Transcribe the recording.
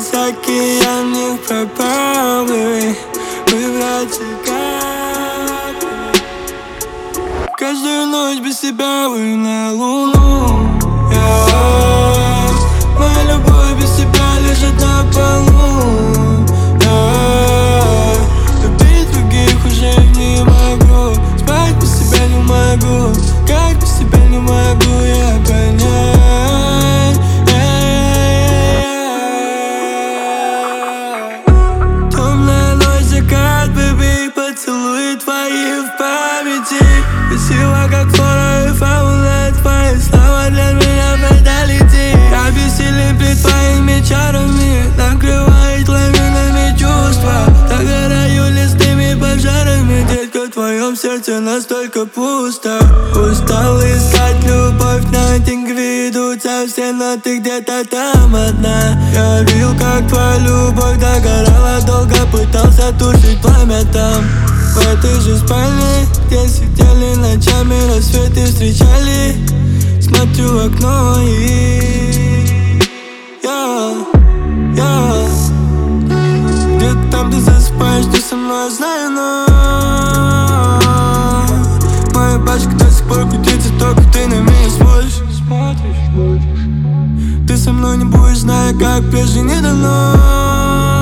сквозь океан не пропал, baby. Мы врать каждую ночь без тебя вы на луну. Моя любовь без тебя лежит на полу. Любить других уже не могу, спать без тебя не могу, как без тебя не могу я понять. Темная ночь, закат, baby, поцелуи твои в памяти. Красиво, как фото, и фауна, твои слова для меня фаталити. Я бессилен пред твоими чарами, накрывает ламинами чувства. Догораю лесными пожарами, детка, в твоем сердце настолько пусто. Устал искать любовь, на день ведутся все, но ты где-то там одна. Я видел, как твоя любовь догорала долго, пытался тушить пламя там. В этой же спальне, где сидели ночами, рассветы встречали. Смотрю в окно и где-то там ты засыпаешь, ты со мной, знаю, но моя пачка до сих пор крутится, только ты на меня смотришь. Ты со мной не будешь, зная, как прежде не дано.